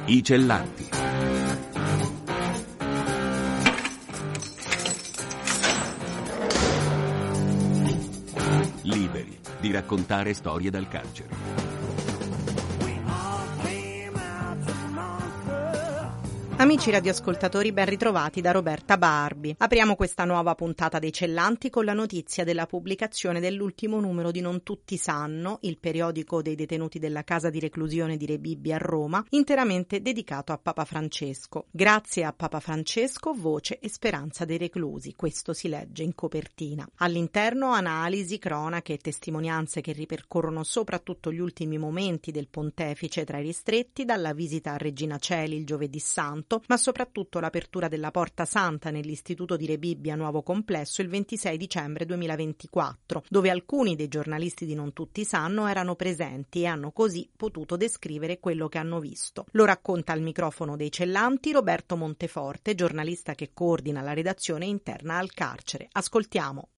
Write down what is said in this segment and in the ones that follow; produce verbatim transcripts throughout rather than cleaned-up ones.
I Cellanti. Liberi di raccontare storie dal carcere. Amici radioascoltatori, ben ritrovati da Roberta Barbi. Apriamo questa nuova puntata dei Cellanti con la notizia della pubblicazione dell'ultimo numero di Non Tutti Sanno, il periodico dei detenuti della casa di reclusione di Re Bibbia a Roma, interamente dedicato a Papa Francesco. Grazie a Papa Francesco, voce e speranza dei reclusi, questo si legge in copertina. All'interno analisi, cronache e testimonianze che ripercorrono soprattutto gli ultimi momenti del pontefice tra i ristretti, dalla visita a Regina Coeli il giovedì santo, ma soprattutto l'apertura della Porta Santa nell'istituto di Re Bibbia Nuovo Complesso il ventisei dicembre duemilaventiquattro, dove alcuni dei giornalisti di Non Tutti Sanno erano presenti e hanno così potuto descrivere quello che hanno visto. Lo racconta al microfono dei Cellanti Roberto Monteforte, giornalista che coordina la redazione interna al carcere. Ascoltiamo.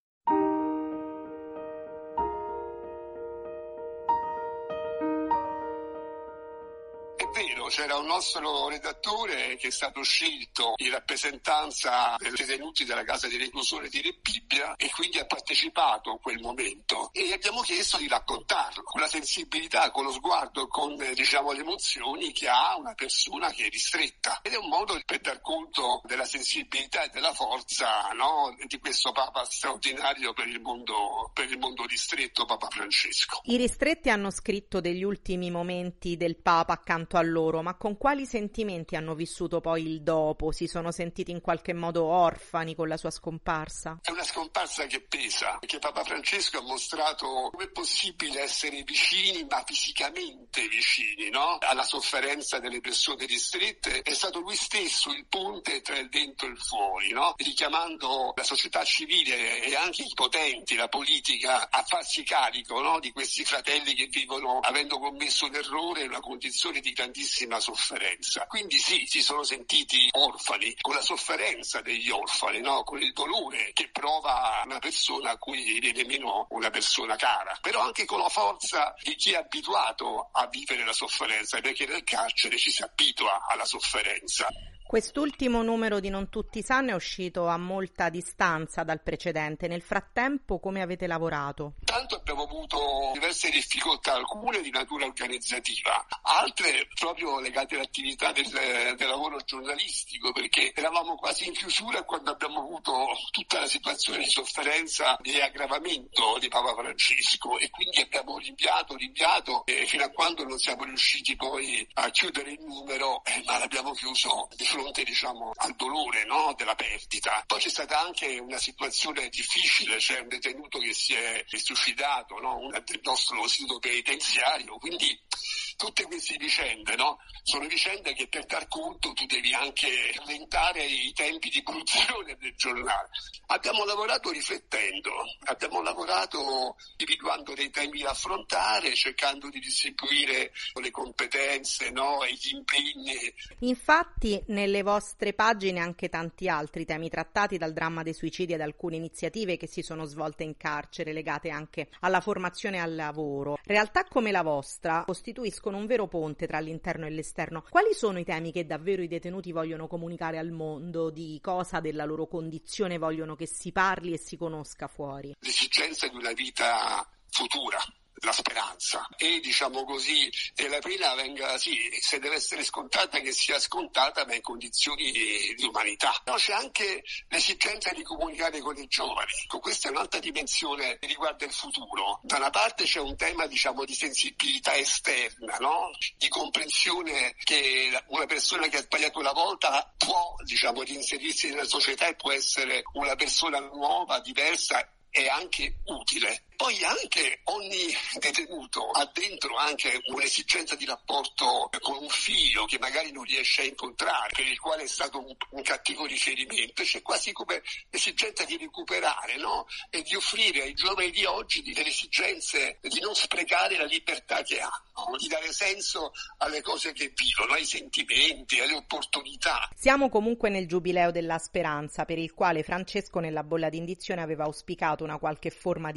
C'era un nostro redattore che è stato scelto in rappresentanza dei detenuti della casa di reclusione di Re Bibbia e quindi ha partecipato a quel momento e abbiamo chiesto di raccontarlo con la sensibilità, con lo sguardo, con diciamo le emozioni che ha una persona che è ristretta, ed è un modo per dar conto della sensibilità e della forza, no, di questo Papa straordinario per il mondo per il mondo ristretto, Papa Francesco. I ristretti hanno scritto degli ultimi momenti del Papa accanto a loro, ma con quali sentimenti hanno vissuto poi il dopo? Si sono sentiti in qualche modo orfani con la sua scomparsa? È una scomparsa che pesa, perché Papa Francesco ha mostrato come è possibile essere vicini, ma fisicamente vicini, no? Alla sofferenza delle persone ristrette. È stato lui stesso il ponte tra il dentro e il fuori, no? Richiamando la società civile e anche i potenti, la politica, a farsi carico, no? Di questi fratelli che vivono avendo commesso un errore in una condizione di grandissima sofferenza. Quindi sì, si sono sentiti orfani, con la sofferenza degli orfani, no? Con il dolore che prova una persona a cui viene meno una persona cara, però anche con la forza di chi è abituato a vivere la sofferenza, perché nel carcere ci si abitua alla sofferenza. Quest'ultimo numero di Non Tutti Sanno è uscito a molta distanza dal precedente. Nel frattempo come avete lavorato? Tanto abbiamo avuto diverse difficoltà, alcune di natura organizzativa, altre proprio legate all'attività del, del lavoro giornalistico, perché eravamo quasi in chiusura quando abbiamo avuto tutta la situazione di sofferenza e aggravamento di Papa Francesco, e quindi abbiamo rinviato, rinviato e fino a quando non siamo riusciti poi a chiudere il numero, eh, ma l'abbiamo chiuso di fronte diciamo al dolore, no, della perdita. Poi c'è stata anche una situazione difficile, c'è un detenuto che si è suicidato, no, del nostro istituto penitenziario, quindi tutte queste vicende, no, sono vicende che per dar conto tu devi anche rallentare i tempi di produzione del giornale. Abbiamo lavorato riflettendo, abbiamo lavorato individuando dei temi da affrontare, cercando di distribuire le competenze, no, e gli impegni. Infatti nelle vostre pagine anche tanti altri temi trattati, dal dramma dei suicidi ad alcune iniziative che si sono svolte in carcere legate anche alla formazione e al lavoro. Realtà come la vostra costituiscono un vero ponte tra l'interno e l'esterno. Quali sono i temi che davvero i detenuti vogliono comunicare al mondo? Di cosa della loro condizione vogliono che si parli e si conosca fuori? L'esigenza di una vita futura, la speranza, e diciamo così che la pena venga, sì, se deve essere scontata, che sia scontata ma in condizioni di, di umanità. Però c'è anche l'esigenza di comunicare con i giovani. Questa è un'altra dimensione che riguarda il futuro. Da una parte c'è un tema diciamo di sensibilità esterna, no? Di comprensione che una persona che ha sbagliato una volta può diciamo reinserirsi nella società e può essere una persona nuova, diversa e anche utile. Poi anche ogni detenuto ha dentro anche un'esigenza di rapporto con un figlio che magari non riesce a incontrare, per il quale è stato un, un cattivo riferimento. C'è quasi come l'esigenza di recuperare, no? E di offrire ai giovani di oggi delle esigenze di non sprecare la libertà che hanno, di dare senso alle cose che vivono, ai sentimenti, alle opportunità. Siamo comunque nel Giubileo della Speranza, per il quale Francesco nella bolla d'indizione aveva auspicato una qualche forma di clemenza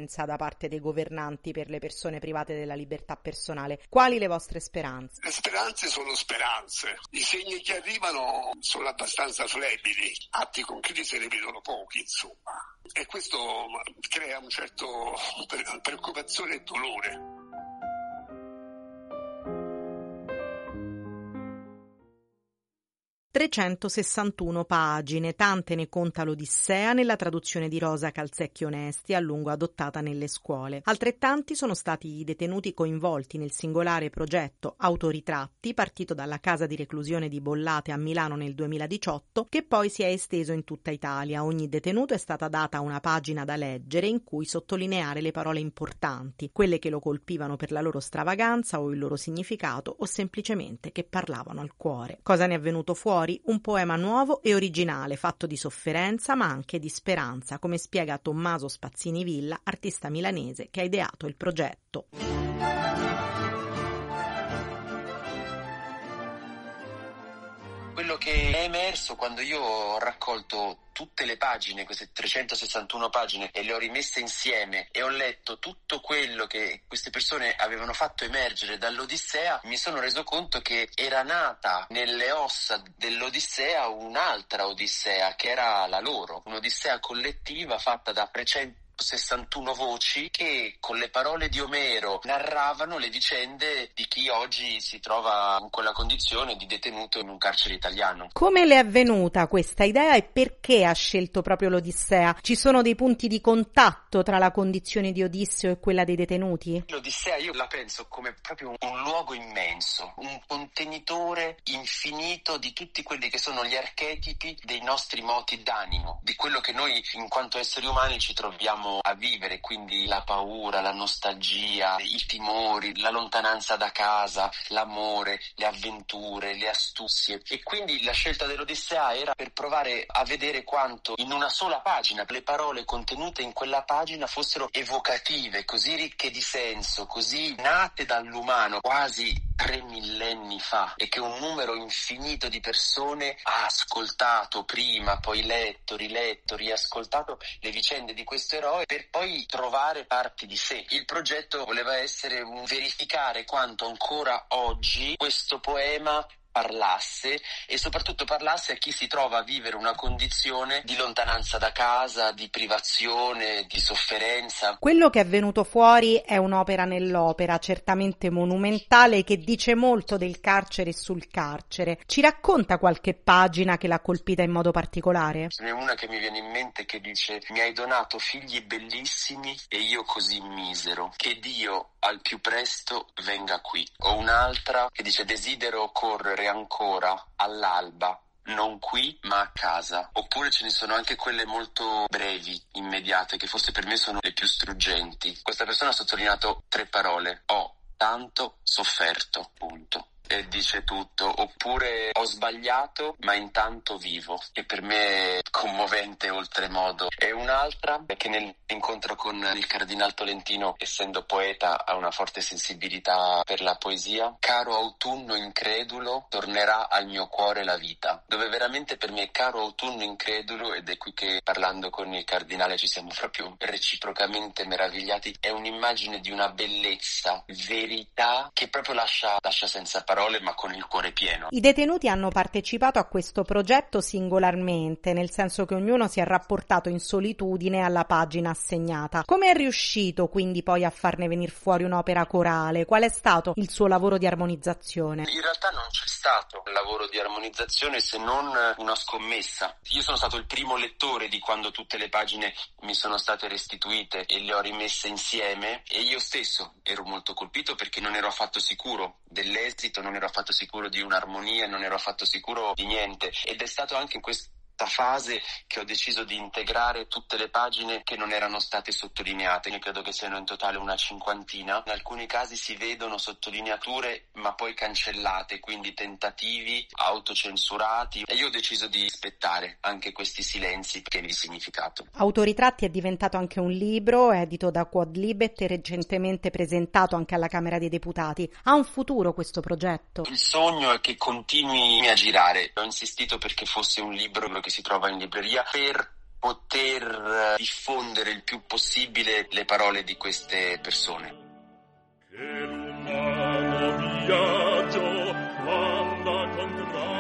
clemenza da parte dei governanti per le persone private della libertà personale. Quali le vostre speranze? Le speranze sono speranze. I segni che arrivano sono abbastanza flebili. Atti concreti se ne vedono pochi, insomma. E questo crea un certo preoccupazione e dolore. trecentosessantuno pagine, tante ne conta l'Odissea nella traduzione di Rosa Calzecchi Onesti, a lungo adottata nelle scuole. Altrettanti sono stati i detenuti coinvolti nel singolare progetto Autoritratti, partito dalla casa di reclusione di Bollate a Milano nel duemiladiciotto, che poi si è esteso in tutta Italia. Ogni detenuto è stata data una pagina da leggere in cui sottolineare le parole importanti, quelle che lo colpivano per la loro stravaganza o il loro significato, o semplicemente che parlavano al cuore. Cosa ne è venuto fuori? Un poema nuovo e originale, fatto di sofferenza ma anche di speranza, come spiega Tommaso Spazzini Villa, artista milanese che ha ideato il progetto. Quello che è emerso quando io ho raccolto tutte le pagine, queste trecentosessantuno pagine, e le ho rimesse insieme e ho letto tutto quello che queste persone avevano fatto emergere dall'Odissea, mi sono reso conto che era nata nelle ossa dell'Odissea un'altra Odissea, che era la loro, un'Odissea collettiva fatta da trecentosessantuno voci che con le parole di Omero narravano le vicende di chi oggi si trova in quella condizione di detenuto in un carcere italiano. Come le è venuta questa idea e perché ha scelto proprio l'Odissea? Ci sono dei punti di contatto tra la condizione di Odisseo e quella dei detenuti? L'Odissea io la penso come proprio un, un luogo immenso, un contenitore infinito di tutti quelli che sono gli archetipi dei nostri moti d'animo, di quello che noi in quanto esseri umani ci troviamo a vivere, quindi la paura, la nostalgia, i timori, la lontananza da casa, l'amore, le avventure, le astuzie. E quindi la scelta dell'Odissea era per provare a vedere quanto in una sola pagina le parole contenute in quella pagina fossero evocative, così ricche di senso, così nate dall'umano quasi tre millenni fa, e che un numero infinito di persone ha ascoltato prima, poi letto, riletto, riascoltato le vicende di questo eroe per poi trovare parti di sé. Il progetto voleva essere un verificare quanto ancora oggi questo poema parlasse e soprattutto parlasse a chi si trova a vivere una condizione di lontananza da casa, di privazione, di sofferenza. Quello che è venuto fuori è un'opera nell'opera, certamente monumentale, che dice molto del carcere e sul carcere. Ci racconta qualche pagina che l'ha colpita in modo particolare? Ce n'è una che mi viene in mente che dice: mi hai donato figli bellissimi e io così misero, che Dio al più presto venga qui. O un'altra che dice: desidero correre ancora all'alba, non qui ma a casa. Oppure ce ne sono anche quelle molto brevi, immediate, che forse per me sono le più struggenti. Questa persona ha sottolineato tre parole: ho tanto sofferto, punto. E dice tutto. Oppure ho sbagliato ma intanto vivo, che per me è commovente oltremodo. E un'altra è che nell'incontro con il Cardinal Tolentino, essendo poeta, ha una forte sensibilità per la poesia. Caro autunno incredulo, tornerà al mio cuore la vita, dove veramente per me caro autunno incredulo, ed è qui che parlando con il Cardinale ci siamo proprio reciprocamente meravigliati, è un'immagine di una bellezza, verità che proprio lascia, lascia senza parole, ma con il cuore pieno. I detenuti hanno partecipato a questo progetto singolarmente, nel senso che ognuno si è rapportato in solitudine alla pagina assegnata. Come è riuscito quindi poi a farne venire fuori un'opera corale? Qual è stato il suo lavoro di armonizzazione? In realtà non c'è stato un lavoro di armonizzazione se non una scommessa. Io sono stato il primo lettore di quando tutte le pagine mi sono state restituite e le ho rimesse insieme, e io stesso ero molto colpito perché non ero affatto sicuro dell'esito, non ero affatto sicuro di un'armonia, non ero affatto sicuro di niente, ed è stato anche in questo fase che ho deciso di integrare tutte le pagine che non erano state sottolineate. Io credo che siano in totale una cinquantina. In alcuni casi si vedono sottolineature ma poi cancellate, quindi tentativi autocensurati, e io ho deciso di rispettare anche questi silenzi pieni di significato. Autoritratti è diventato anche un libro, edito da Quadlibet e recentemente presentato anche alla Camera dei Deputati. Ha un futuro questo progetto? Il sogno è che continui a girare. Ho insistito perché fosse un libro che si trova in libreria per poter diffondere il più possibile le parole di queste persone. Che l'umano viaggio quando contrario.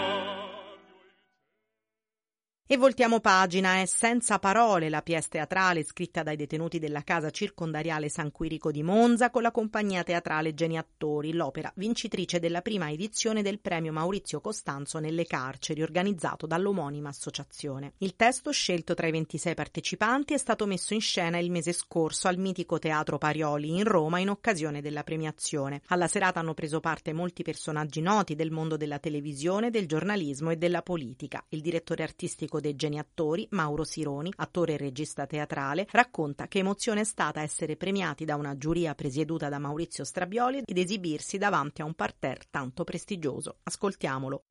E voltiamo pagina, è Senza parole, la pièce teatrale scritta dai detenuti della casa circondariale San Quirico di Monza con la compagnia teatrale Geniattori, l'opera vincitrice della prima edizione del premio Maurizio Costanzo nelle carceri, organizzato dall'omonima associazione. Il testo, scelto tra i ventisei partecipanti, è stato messo in scena il mese scorso al mitico Teatro Parioli in Roma in occasione della premiazione. Alla serata hanno preso parte molti personaggi noti del mondo della televisione, del giornalismo e della politica. Il direttore artistico dei Geniattori, Mauro Sironi, attore e regista teatrale, racconta che emozione è stata essere premiati da una giuria presieduta da Maurizio Strabioli ed esibirsi davanti a un parterre tanto prestigioso. Ascoltiamolo.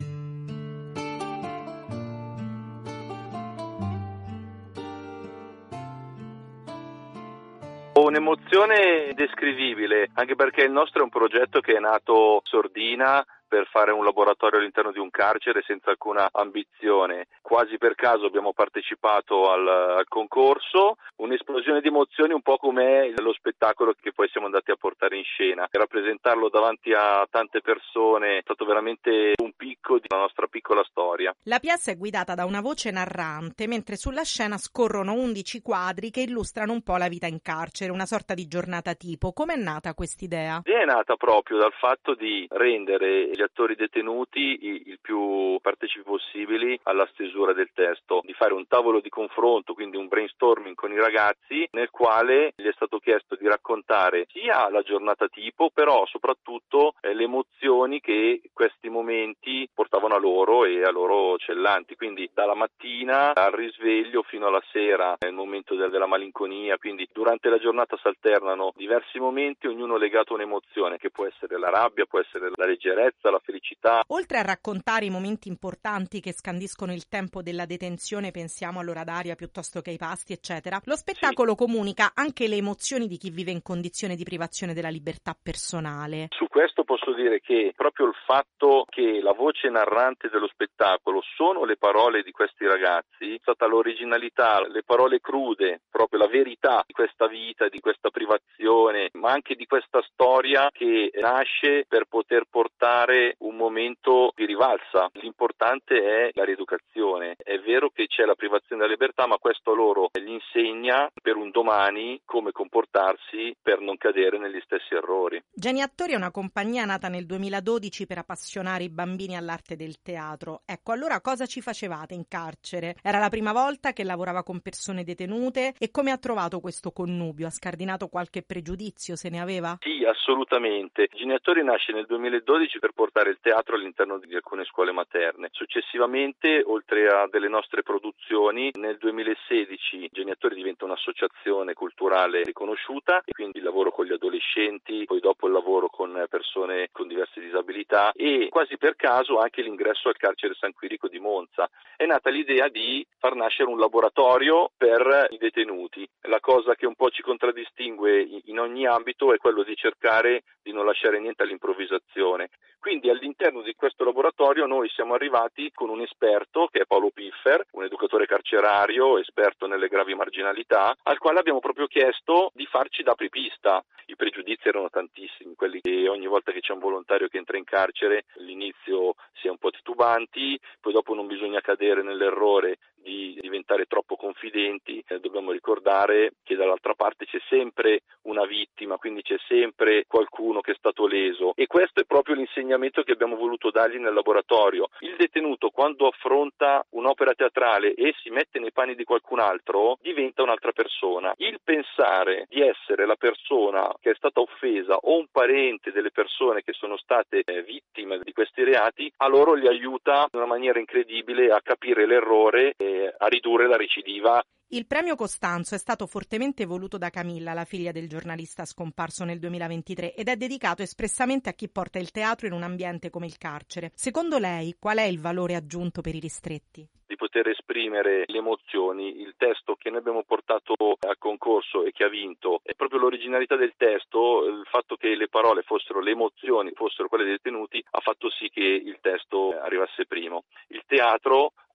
Un'emozione indescrivibile, anche perché il nostro è un progetto che è nato sordina per fare un laboratorio all'interno di un carcere senza alcuna ambizione. Quasi per caso abbiamo partecipato al, al concorso, un'esplosione di emozioni un po' come lo spettacolo che poi siamo andati a portare in scena. E rappresentarlo davanti a tante persone è stato veramente un picco di una nostra piccola storia. La pièce è guidata da una voce narrante, mentre sulla scena scorrono undici quadri che illustrano un po' la vita in carcere, una sorta di giornata tipo. Com'è nata quest'idea? È nata proprio dal fatto di rendere gli attori detenuti il più partecipi possibili alla stesura del testo, di fare un tavolo di confronto, quindi un brainstorming con i ragazzi, nel quale gli è stato chiesto di raccontare sia la giornata tipo, però soprattutto eh, le emozioni che questi momenti portavano a loro e a loro cellanti, quindi dalla mattina al risveglio fino alla sera, nel momento de- della malinconia, quindi durante la giornata si alternano diversi momenti, ognuno legato a un'emozione, che può essere la rabbia, può essere la leggerezza, la felicità. Oltre a raccontare i momenti importanti che scandiscono il tempo della detenzione, pensiamo all'ora d'aria piuttosto che ai pasti, eccetera, lo spettacolo sì. comunica anche le emozioni di chi vive in condizione di privazione della libertà personale. Su questo posso dire che proprio il fatto che la voce narrante dello spettacolo sono le parole di questi ragazzi, è stata l'originalità, le parole crude, proprio la verità di questa vita, di questa privazione, ma anche di questa storia che nasce per poter portare un momento di rivalsa. L'importante è la rieducazione. È vero che c'è la privazione della libertà, ma questo loro gli insegna per un domani come comportarsi per non cadere negli stessi errori. Geniattori è una compagnia nata nel duemiladodici per appassionare i bambini all'arte del teatro. Ecco, allora cosa ci facevate in carcere? Era la prima volta che lavorava con persone detenute e come ha trovato questo connubio? Ha scardinato qualche pregiudizio, se ne aveva? Sì, assolutamente. Geniattori nasce nel duemiladodici per portare il teatro all'interno di alcune scuole materne. Successivamente, oltre a delle nostre produzioni, nel duemilasedici Geniattori diventa un'associazione culturale riconosciuta e quindi il lavoro con gli adolescenti, poi dopo il lavoro con persone con diverse disabilità e quasi per caso anche l'ingresso al carcere San Quirico di Monza. È nata l'idea di far nascere un laboratorio per i detenuti. La cosa che un po' ci contraddistingue in ogni ambito è quello di cercare di non lasciare niente all'improvvisazione. Quindi all'interno di questo laboratorio noi siamo arrivati con un esperto che è Paolo Piffer, un educatore carcerario, esperto nelle gravi marginalità, al quale abbiamo proprio chiesto di farci da apripista. I pregiudizi erano tantissimi, quelli che ogni volta che c'è un volontario che entra in carcere all'inizio si è un po' titubanti, poi dopo non bisogna cadere nell'errore di diventare troppo confidenti, eh, dobbiamo ricordare che dall'altra parte c'è sempre una vittima, quindi c'è sempre qualcuno che è stato leso e questo è proprio l'insegnamento che abbiamo voluto dargli nel laboratorio. Il detenuto quando affronta un'opera teatrale e si mette nei panni di qualcun altro diventa un'altra persona. Il pensare di essere la persona che è stata offesa o un parente delle persone che sono state eh, vittime di questi reati, a loro li aiuta in una maniera incredibile a capire l'errore e a ridurre la recidiva. Il premio Costanzo è stato fortemente voluto da Camilla, la figlia del giornalista scomparso nel duemilaventitré, ed è dedicato espressamente a chi porta il teatro in un ambiente come il carcere. Secondo lei, qual è il valore aggiunto per i ristretti? Di poter esprimere le emozioni. Il testo che noi abbiamo portato al concorso e che ha vinto è proprio l'originalità del testo, il fatto che le parole fossero le emozioni, fossero quelle dei detenuti, ha fatto sì che il testo arrivasse primo. Il teatro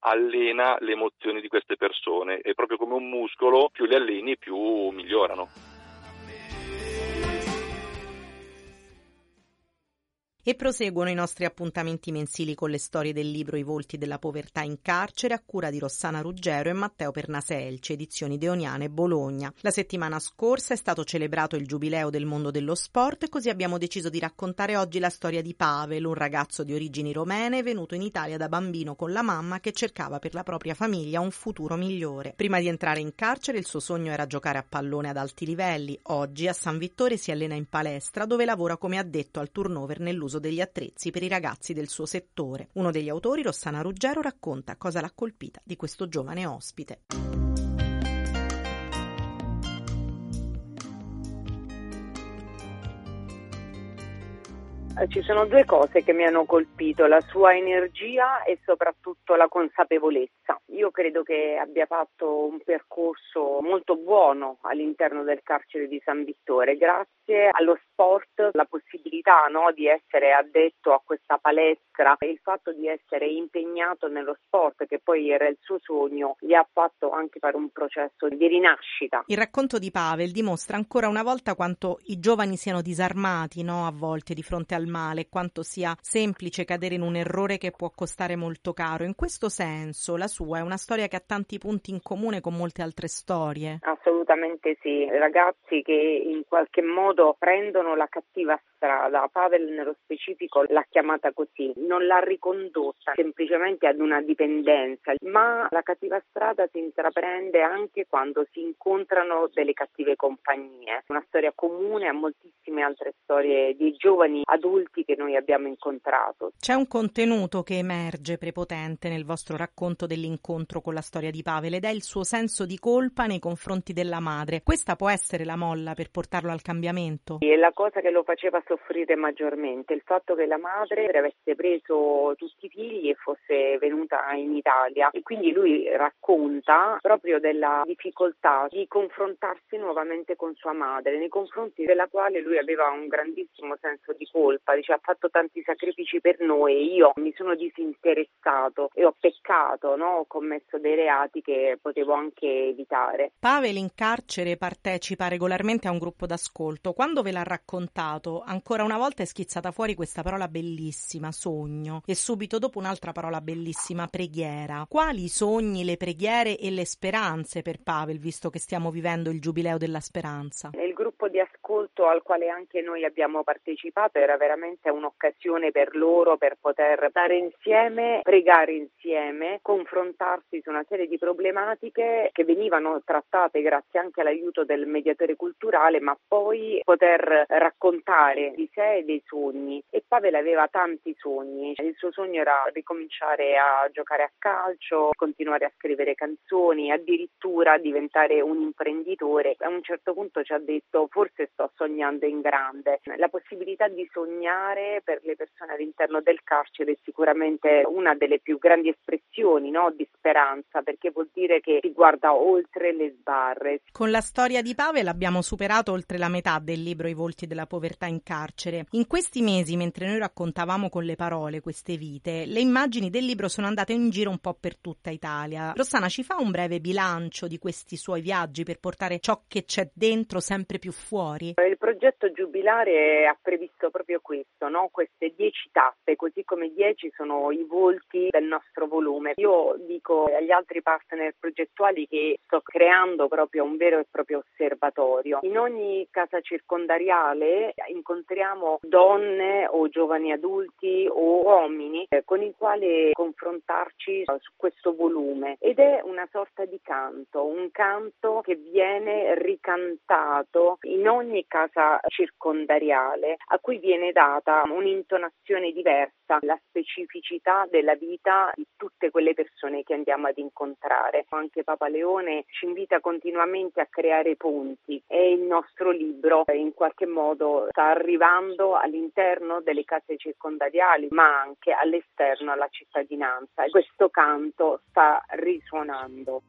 allena le emozioni di queste persone, è proprio come un muscolo, più li alleni più migliorano. E proseguono i nostri appuntamenti mensili con le storie del libro I volti della povertà in carcere, a cura di Rossana Ruggero e Matteo Pernaselci, edizioni Deoniane, Bologna. La settimana scorsa è stato celebrato il giubileo del mondo dello sport e così abbiamo deciso di raccontare oggi la storia di Pavel, un ragazzo di origini romene venuto in Italia da bambino con la mamma che cercava per la propria famiglia un futuro migliore. Prima di entrare in carcere il suo sogno era giocare a pallone ad alti livelli. Oggi a San Vittore si allena in palestra dove lavora come addetto al turnover nell'uso degli attrezzi per i ragazzi del suo settore. Uno degli autori, Rossana Ruggero, racconta cosa l'ha colpita di questo giovane ospite. Ci sono due cose che mi hanno colpito, la sua energia e soprattutto la consapevolezza. Io credo che abbia fatto un percorso molto buono all'interno del carcere di San Vittore, grazie allo sport, la possibilità, no, di essere addetto a questa palestra e il fatto di essere impegnato nello sport, che poi era il suo sogno, gli ha fatto anche fare un processo di rinascita. Il racconto di Pavel dimostra ancora una volta quanto i giovani siano disarmati, no, a volte di fronte al male, quanto sia semplice cadere in un errore che può costare molto caro. In questo senso la sua è una storia che ha tanti punti in comune con molte altre storie. Assolutamente sì, ragazzi che in qualche modo prendono la cattiva strada. Pavel nello specifico l'ha chiamata così, non l'ha ricondotta semplicemente ad una dipendenza, ma la cattiva strada si intraprende anche quando si incontrano delle cattive compagnie. Una storia comune a moltissime altre storie di giovani adulti che noi abbiamo incontrato. C'è un contenuto che emerge prepotente nel vostro racconto dell'incontro con la storia di Pavel ed è il suo senso di colpa nei confronti della madre. Questa può essere la molla per portarlo al cambiamento? E la cosa che lo faceva soffrire maggiormente, il fatto che la madre avesse preso tutti i figli e fosse venuta in Italia, e quindi lui racconta proprio della difficoltà di confrontarsi nuovamente con sua madre, nei confronti della quale lui aveva un grandissimo senso di colpa. Dice: ha fatto tanti sacrifici per noi e io mi sono disinteressato e ho peccato, no? Ho commesso dei reati che potevo anche evitare. Pavel in carcere partecipa regolarmente a un gruppo d'ascolto. Quando ve l'ha raccontato, ancora una volta è schizzata fuori questa parola bellissima, sogno, e subito dopo un'altra parola bellissima, preghiera. Quali i sogni, le preghiere e le speranze per Pavel, visto che stiamo vivendo il giubileo della speranza? Il gruppo di ascolto al quale anche noi abbiamo partecipato era veramente un'occasione per loro per poter stare insieme, pregare insieme, confrontarsi su una serie di problematiche che venivano trattate grazie anche all'aiuto del mediatore culturale, ma poi poter raccontare di sé e dei sogni. E Pavel aveva tanti sogni. Il suo sogno era ricominciare a giocare a calcio, continuare a scrivere canzoni, addirittura diventare un imprenditore. A un certo punto ci ha detto: forse sto sognando in grande. La possibilità di sognare per le persone all'interno del carcere è sicuramente una delle più grandi espressioni, no, di speranza, perché vuol dire che si guarda oltre le sbarre. Con la storia di Pavel abbiamo superato oltre la metà del libro I volti della povertà in carcere. In questi mesi, mentre noi raccontavamo con le parole queste vite, le immagini del libro sono andate in giro un po' per tutta Italia. Rossana, ci fa un breve bilancio di questi suoi viaggi per portare ciò che c'è dentro sempre più fuori? Il progetto giubilare ha previsto proprio questo, no? Queste dieci tappe, così come dieci sono i volti del nostro volume. Io dico agli altri partner progettuali che sto creando proprio un vero e proprio osservatorio. In ogni casa circondariale incontriamo donne o giovani adulti o uomini eh, con i quali confrontarci su questo volume, ed è una sorta di canto, un canto che viene ricantato in ogni casa circondariale, a cui viene data un'intonazione diversa, la specificità della vita di tutte quelle persone che andiamo ad incontrare. Anche Papa Leone ci invita continuamente a creare ponti e il nostro libro in qualche modo sta arrivando all'interno delle case circondariali, ma anche all'esterno, alla cittadinanza. E questo canto sta risuonando.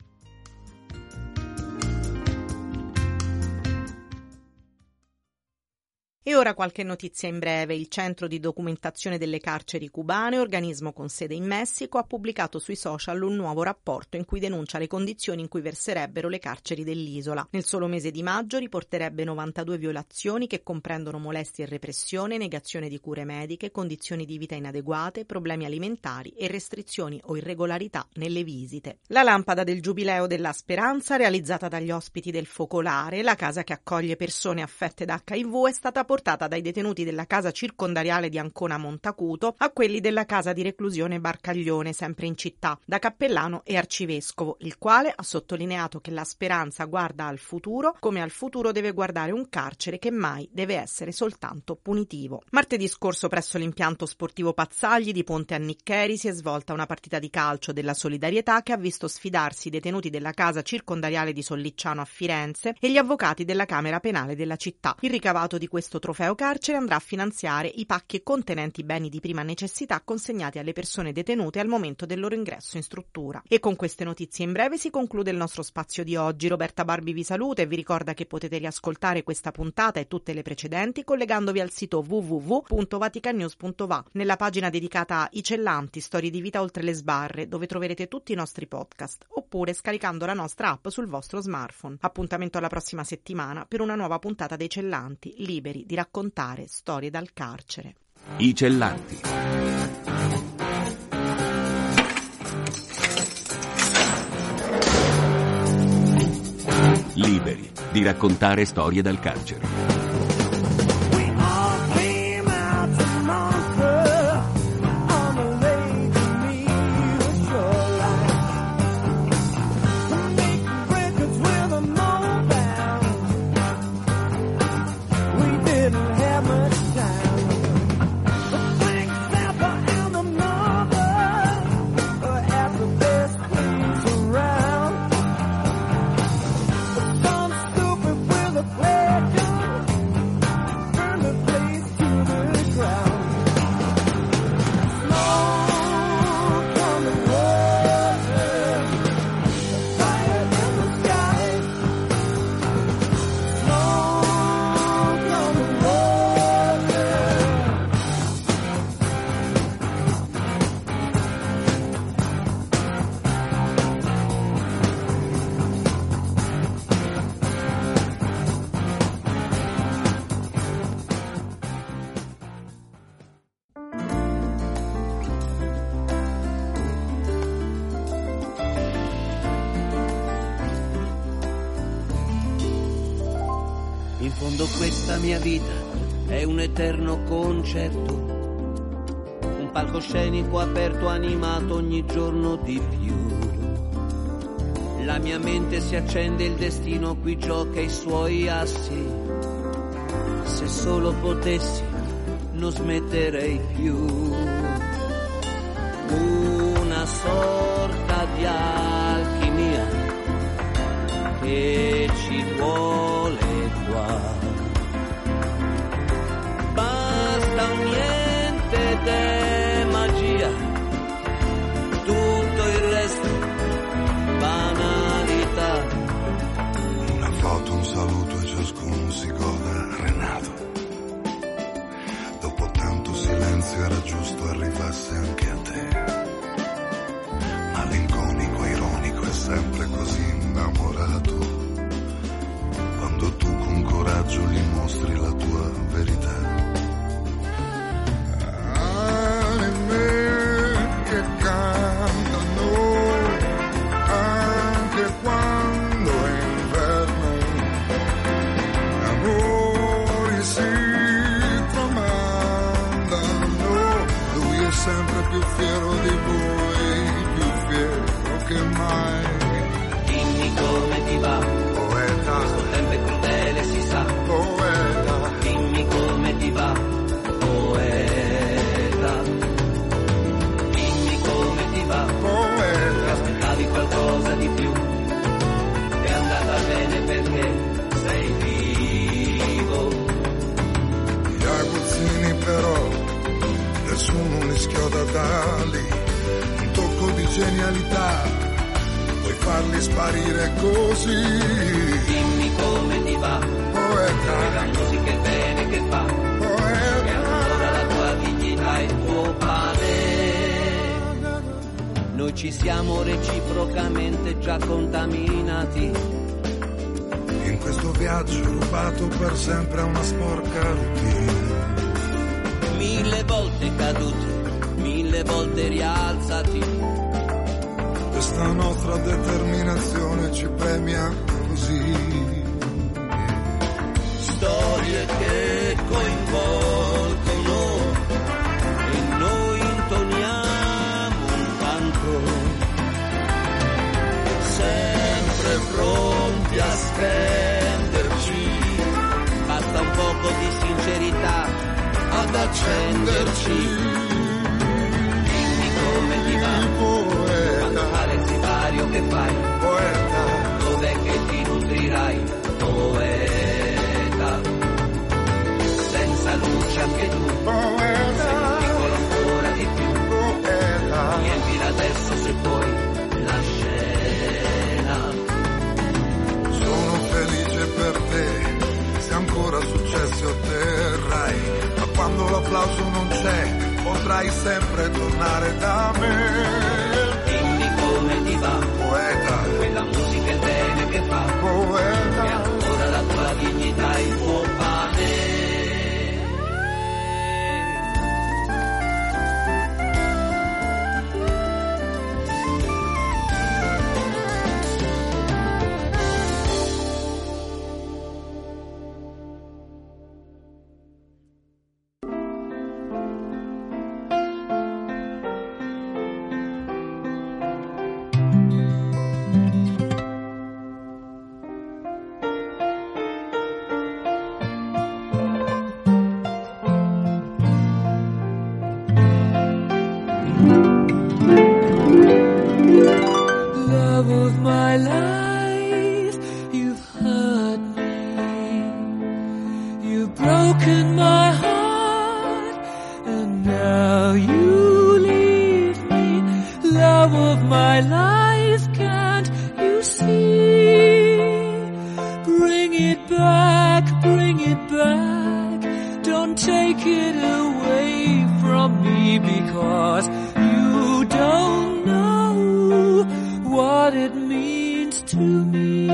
E ora qualche notizia in breve. Il Centro di Documentazione delle Carceri Cubane, organismo con sede in Messico, ha pubblicato sui social un nuovo rapporto in cui denuncia le condizioni in cui verserebbero le carceri dell'isola. Nel solo mese di maggio riporterebbe novantadue violazioni che comprendono molestie e repressione, negazione di cure mediche, condizioni di vita inadeguate, problemi alimentari e restrizioni o irregolarità nelle visite. La lampada del Giubileo della Speranza, realizzata dagli ospiti del Focolare, la casa che accoglie persone affette da acca i vu, è stata portata dai detenuti della casa circondariale di Ancona Montacuto a quelli della casa di reclusione Barcaglione, sempre in città, da cappellano e arcivescovo, il quale ha sottolineato che la Speranza guarda al futuro come al futuro deve guardare un carcere che mai deve essere soltanto punitivo. Martedì scorso presso l'impianto sportivo Pazzagli di Ponte Anniccheri si è svolta una partita di calcio della Solidarietà che ha visto sfidarsi i detenuti della casa circondariale di Sollicciano a Firenze e gli avvocati della Camera Penale della città. Il ricavato di questo trofeo carcere andrà a finanziare i pacchi contenenti beni di prima necessità consegnati alle persone detenute al momento del loro ingresso in struttura. E con queste notizie in breve si conclude il nostro spazio di oggi. Roberta Barbi vi saluta e vi ricorda che potete riascoltare questa puntata e tutte le precedenti collegandovi al sito w w w punto vatican news punto v a, nella pagina dedicata a I Cellanti, storie di vita oltre le sbarre, dove troverete tutti i nostri podcast, oppure scaricando la nostra app sul vostro smartphone. Appuntamento alla prossima settimana per una nuova puntata dei Cellanti, liberi di raccontare storie dal carcere. I Cellanti. Liberi di raccontare storie dal carcere. In fondo questa mia vita è un eterno concerto, un palcoscenico aperto, animato ogni giorno di più. La mia mente si accende, il destino qui gioca i suoi assi. Se solo potessi non smetterei più. Una sorta di alchimia che ci vuole qua. Basta un niente de magia, tutto il resto banalità. Una foto, un saluto e ciascuno si goda Renato. Dopo tanto silenzio era giusto arrivasse anche a te. Malinconico, ironico e sempre così innamorato. Quando tu con coraggio gli mostri la tua verità. Anime che cantano anche quando è inverno. Amori si tramandano. Lui è sempre più fiero di voi, più fiero che mai. Dimmi come ti va. Questo tempo è crudele, si sa. Poeta. Dimmi come ti va. Poeta. Dimmi come ti va. Poeta. Ti aspettavi qualcosa di più. È andata bene perché sei vivo. Gli aguzzini però nessuno li schioda da lì. Un tocco di genialità. Poi farli sparire così. Dimmi come ti va, poeta, e la musica è bene che fa, poeta, e ancora la tua dignità, il tuo pane. Noi ci siamo reciprocamente già contaminati. In questo viaggio rubato per sempre a una sporca routine. Mille volte caduti, mille volte rialzati. Questa nostra determinazione ci premia così. Storie che coinvolgono e noi intoniamo un canto, sempre pronti a spenderci. Basta un poco di sincerità ad accenderci. Dimmi come ti va, quando fare il sipario che fai, Poeta, dov'è che ti nutrirai, poeta. Senza luce anche tu, poeta, sei più piccolo ancora di più. poeta, Riempila adesso se puoi la scena. sono felice per te, se ancora successi otterrai, ma quando l'applauso non c'è, potrai sempre tornare da me. Dimmi come ti va, Poeta, quella musica è bene che fa, e poeta, ancora la tua dignità, il tuo pane. Love of my life, you've hurt me. You've broken my heart, and now you leave me. Love of my life, can't you see? Bring it back, bring it back. Don't take it away from me, because you don't know what it means to me.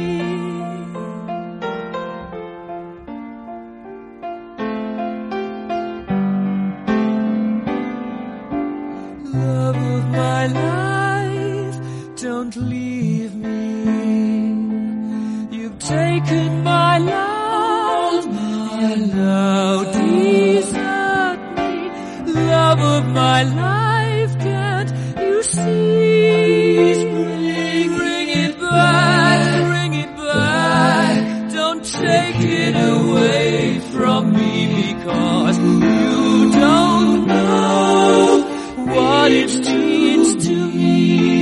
Love of my life, don't leave me. You've taken my love, and now desert me. Love of my life, can't you see? Bring, bring it back, bring it back. Don't take it away from me, because you don't know what it means to me.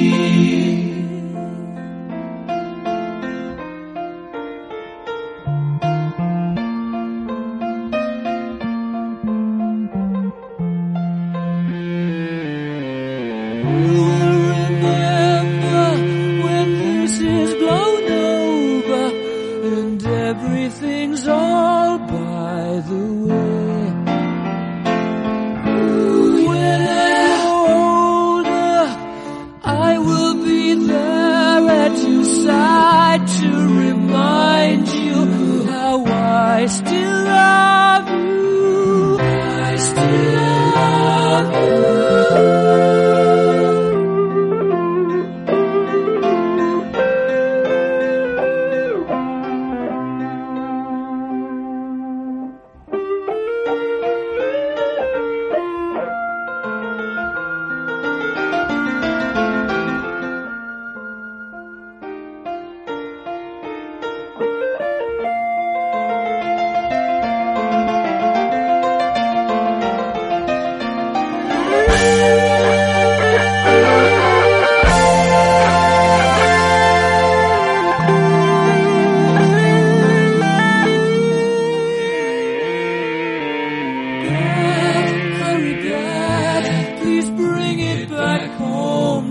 Remember when this is blown over and everything's all by the way. When I'm older, I will be there at your side to remind you how I still love you. I still love you.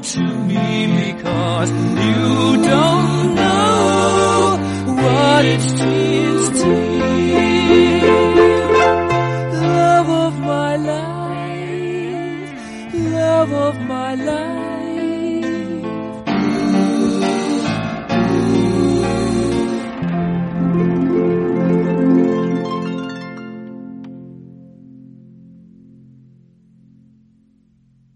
to me, because you don't know what it's tears to love of my life, love of my life.